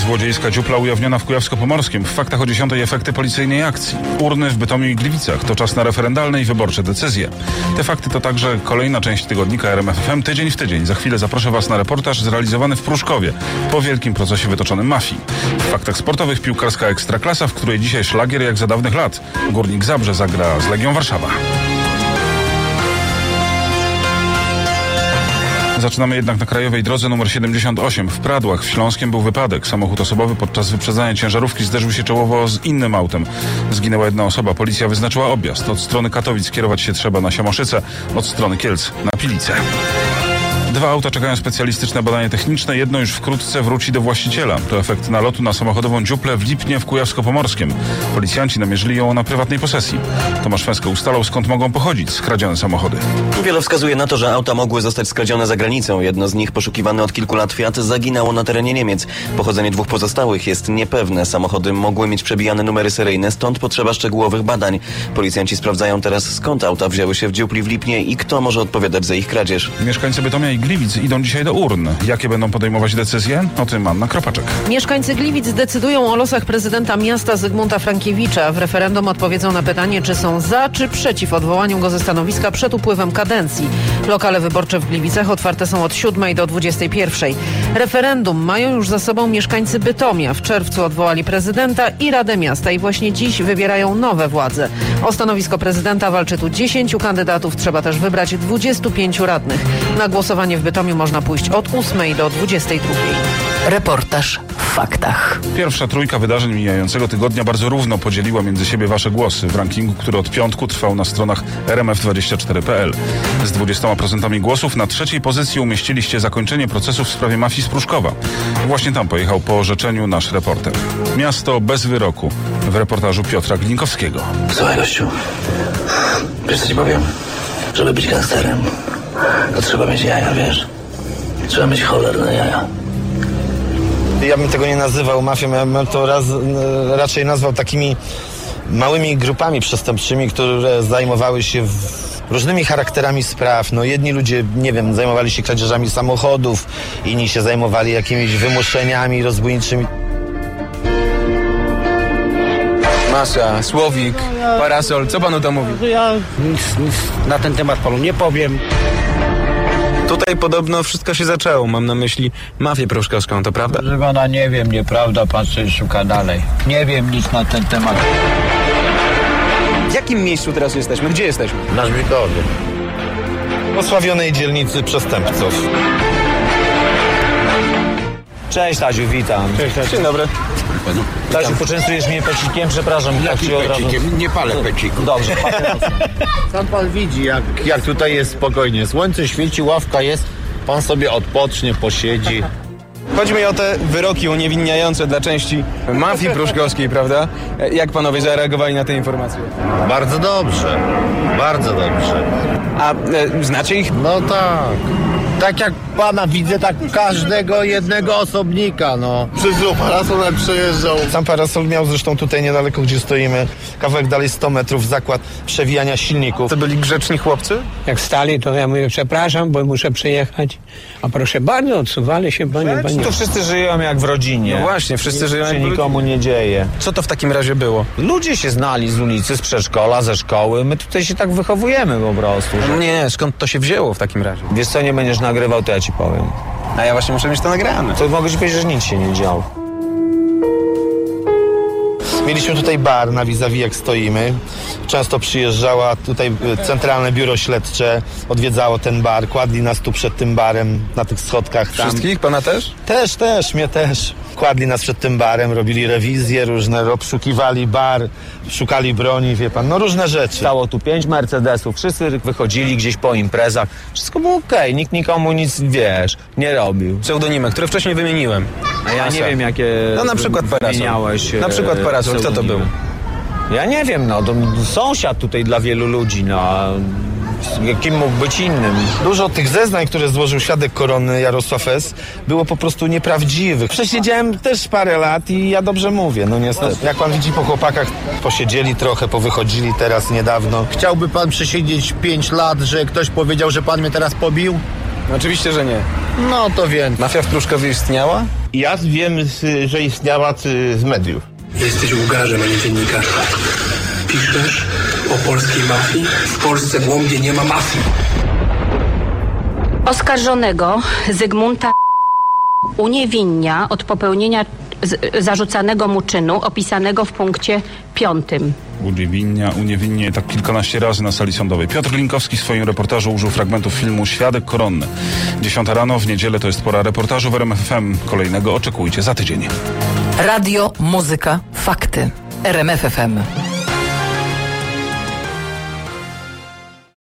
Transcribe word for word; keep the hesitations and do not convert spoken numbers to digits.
Złodziejska dziupla ujawniona w Kujawsko-Pomorskim. W faktach o dziesiątej efekty policyjnej akcji. Urny w Bytomiu i Gliwicach. To czas na referendalne i wyborcze decyzje. Te fakty to także kolejna część tygodnika R M F F M tydzień w tydzień. Za chwilę zaproszę Was na reportaż zrealizowany w Pruszkowie po wielkim procesie wytoczonym mafii. W faktach sportowych piłkarska ekstraklasa, w której dzisiaj szlagier jak za dawnych lat. Górnik Zabrze zagra z Legią Warszawa. Zaczynamy jednak na krajowej drodze numer siedemdziesiąt osiem. W Pradłach w Śląskiem był wypadek. Samochód osobowy podczas wyprzedzania ciężarówki zderzył się czołowo z innym autem. Zginęła jedna osoba. Policja wyznaczyła objazd. Od strony Katowic kierować się trzeba na Siemoszyce, od strony Kielc na Pilice. Dwa auta czekają specjalistyczne badanie techniczne. Jedno już wkrótce wróci do właściciela. To efekt nalotu na samochodową dziuplę w Lipnie w Kujawsko-Pomorskim. Policjanci namierzyli ją na prywatnej posesji. Tomasz Fęsko ustalał, skąd mogą pochodzić skradzione samochody. Wiele wskazuje na to, że auta mogły zostać skradzione za granicą. Jedno z nich, poszukiwany od kilku lat Fiat, zaginęło na terenie Niemiec. Pochodzenie dwóch pozostałych jest niepewne. Samochody mogły mieć przebijane numery seryjne, stąd potrzeba szczegółowych badań. Policjanci sprawdzają teraz, skąd auta wzięły się w dziupli w Lipnie i kto może odpowiadać za ich kradzież. Mieszkańcy Bytomia i Gliwic idą dzisiaj do urn. Jakie będą podejmować decyzje? O tym Anna Kropaczek. Mieszkańcy Gliwic decydują o losach prezydenta miasta Zygmunta Frankiewicza. W referendum odpowiedzą na pytanie, czy są za, czy przeciw odwołaniu go ze stanowiska przed upływem kadencji. Lokale wyborcze w Gliwicach otwarte są od siódmej do dwudziestej pierwszej. Referendum mają już za sobą mieszkańcy Bytomia. W czerwcu odwołali prezydenta i Radę Miasta i właśnie dziś wybierają nowe władze. O stanowisko prezydenta walczy tu dziesięciu kandydatów. Trzeba też wybrać dwudziestu pięciu radnych. Na głosowanie w Bytomiu można pójść od ósmej do dwudziestej drugiej. Reportaż w faktach. Pierwsza trójka wydarzeń mijającego tygodnia bardzo równo podzieliła między siebie wasze głosy w rankingu, który od piątku trwał na stronach R M F dwadzieścia cztery kropka P L. Z dwudziestoma procentami głosów na trzeciej pozycji umieściliście zakończenie procesu w sprawie mafii z Pruszkowa. Właśnie tam pojechał po orzeczeniu nasz reporter. Miasto bez wyroku w reportażu Piotra Glinkowskiego. Słuchaj, gościu, wiesz co ci powiem? Żeby być gangsterem, to trzeba mieć jaja, wiesz? Trzeba mieć cholerne jaja. Ja bym tego nie nazywał mafią, ja bym to raz, raczej nazwał takimi małymi grupami przestępczymi, które zajmowały się w różnymi charakterami spraw. No jedni ludzie, nie wiem, zajmowali się kradzieżami samochodów, inni się zajmowali jakimiś wymuszeniami rozbójniczymi. Masza, Słowik, Parasol, co panu to mówi? Ja nic, nic na ten temat panu nie powiem. Tutaj podobno wszystko się zaczęło, mam na myśli mafię pruszkowską, to prawda? Proszę pana, nie wiem, nieprawda, pan sobie szuka dalej. Nie wiem nic na ten temat. W jakim miejscu teraz jesteśmy? Gdzie jesteśmy? Na Żbikowie. Osławionej dzielnicy przestępców. Cześć, Taziu, witam. Cześć, Taziu. Dzień dobry. Taziu, poczęstujesz mnie pecikiem? Przepraszam, tak ci od razu... Nie palę peciku. Dobrze, Sam pan widzi, jak, jak tutaj jest spokojnie. Słońce świeci, ławka jest, pan sobie odpocznie, posiedzi. Chodzi mi o te wyroki uniewinniające dla części mafii pruszkowskiej, prawda? Jak panowie zareagowali na te informacje? Bardzo dobrze, bardzo dobrze. A e, znacie ich? No tak. Tak jak pana widzę, tak każdego jednego osobnika, no. Przez lub parasolem przejeżdżał. Sam parasol miał zresztą tutaj niedaleko, gdzie stoimy, kawałek dalej sto metrów, zakład przewijania silników. To byli grzeczni chłopcy? Jak stali, to ja mówię, przepraszam, bo muszę przejechać. A proszę bardzo, odsuwali się, panie, panie. To wszyscy żyją jak w rodzinie. No właśnie, wszyscy żyją jak jak się nikomu nie dzieje. Co to w takim razie było? Ludzie się znali z ulicy, z przedszkola, ze szkoły. My tutaj się tak wychowujemy po prostu. Że... Nie, skąd to się wzięło w takim razie? Wiesz co, nie będziesz nagrywał, to ja ci powiem. A ja właśnie muszę mieć to nagrane. To mogę ci powiedzieć, że nic się nie działo. Mieliśmy tutaj bar na vis-a-vis, jak stoimy. Często przyjeżdżała tutaj centralne biuro śledcze, odwiedzało ten bar, kładli nas tu przed tym barem, na tych schodkach tam. Wszystkich? Pana też? Też, też, mnie też. Kładli nas przed tym barem, robili rewizje różne, obszukiwali bar, szukali broni, wie pan, no różne rzeczy. Stało tu pięć Mercedesów, wszyscy wychodzili gdzieś po imprezach. Wszystko było okej, okay. Nikt nikomu nic, wiesz, nie robił. Pseudonimy, które wcześniej wymieniłem. A ja nie wiem, jakie No na przykład Parasol. Na przykład Parasol, kto to był? Ja nie wiem, no, to sąsiad tutaj dla wielu ludzi, no. Kim mógł być innym? Dużo tych zeznań, które złożył świadek koronny Jarosław S., było po prostu nieprawdziwych. Przesiedziałem też parę lat i ja dobrze mówię, no niestety. Jak pan widzi po chłopakach, posiedzieli trochę, powychodzili teraz niedawno. Chciałby pan przesiedzieć pięć lat, że ktoś powiedział, że pan mnie teraz pobił? Oczywiście, że nie. No to więc. Mafia w Pruszkowie istniała? Ja wiem, z, że istniała z, z mediów. Jesteś łgarzem, a nie dziennikarzem. Piszesz o polskiej mafii? W Polsce głębiej nie ma mafii. Oskarżonego Zygmunta uniewinnia od popełnienia z- zarzucanego mu czynu opisanego w punkcie piątym. Uniewinnia, uniewinnie tak kilkanaście razy na sali sądowej. Piotr Glinkowski w swoim reportażu użył fragmentów filmu Świadek koronny. Dziesiąta rano, w niedzielę to jest pora reportażu w R M F F M. Kolejnego oczekujcie za tydzień. Radio, muzyka, fakty. R M F F M.